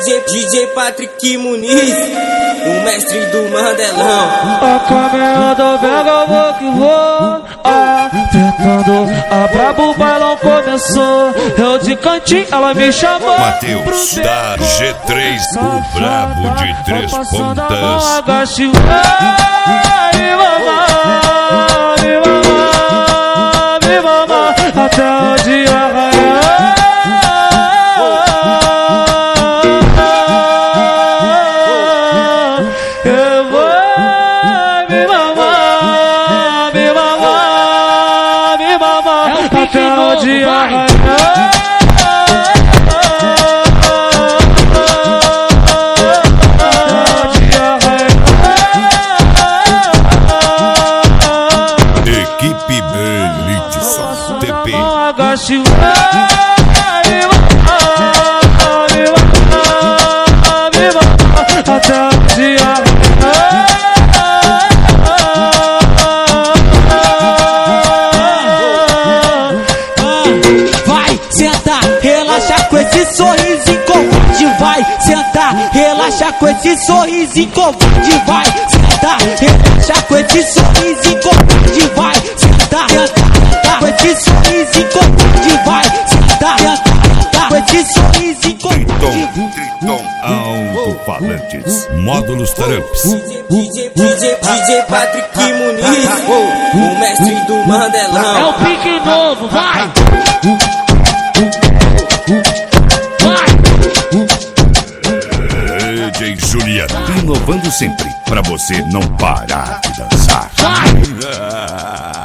DJ Patrick Muniz, o mestre do Mandelão. A caminhada pega, vou que vou. Apertando, a brabo, o bailão começou. Eu de cantinho, ela me chamou. Matheus da G3, o brabo de três pontas. Agache, me mamar, me mamar, me mamar, até o dia raiar. Eu vou me mamar, me mamar, me mamar, até o dia raiar. Equipe Elite TP. Agache, me mamar, até o dia vai sentar, relaxa com esse sorrisinho covarde. Vai sentar, relaxa com esse sorrisinho covarde. Vai sentar, relaxa com esse sorrisinho covarde. Vai sentar, sentar com esse sorrisinho covarde. Vai sentar, sentar com esse sorrisinho covarde. Triton Alto-Falantes, Módulos Tramps. DJ Patrick Muniz, o mestre do Mandelão. é o pique novo, vai! DJ Juliano, inovando sempre, pra você não parar de dançar. Vai!